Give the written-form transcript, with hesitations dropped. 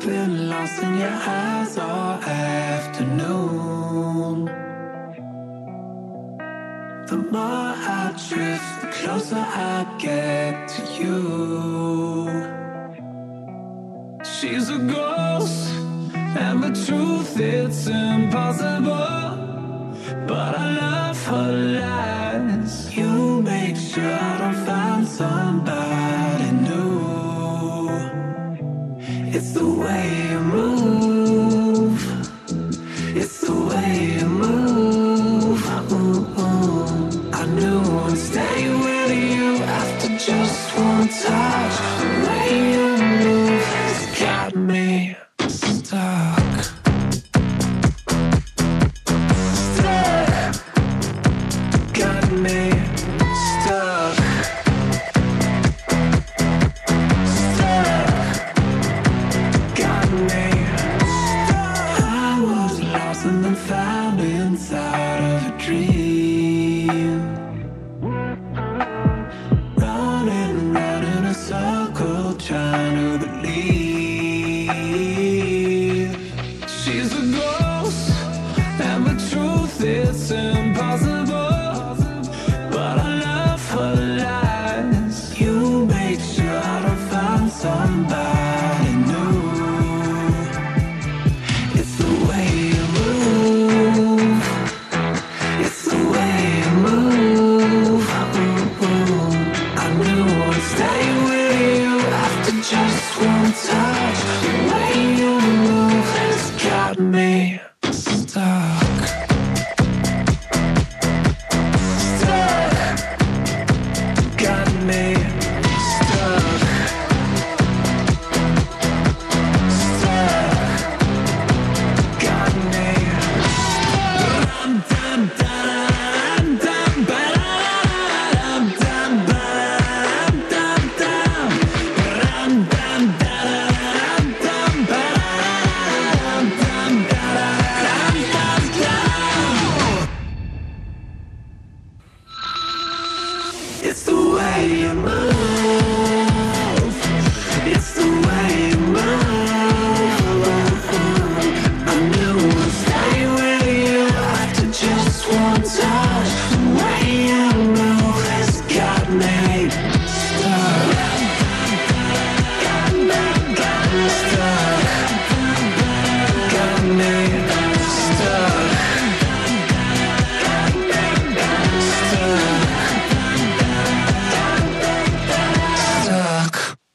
been lost in your eyes all afternoon. The more I drift, the closer I get to you. She's a ghost, and the truth, it's impossible. But I love her lies. You make sure I don't find somebody new. It's the way you move. It's the way you move. I knew I'd stay with you after just one touch. The way you move has got me stuck. Stuck. Got me stuck. Stuck. Got me stuck. I was lost and then found inside of a dream. Running round in a circle, trying to believe. She's a ghost, and the truth, it's impossible. But I love her lies. You make sure I don't find somebody new. It's the way you move. It's the way you move. I knew I'd stay with you after just one touch. The way you move has got me stuck. Stuck. Got me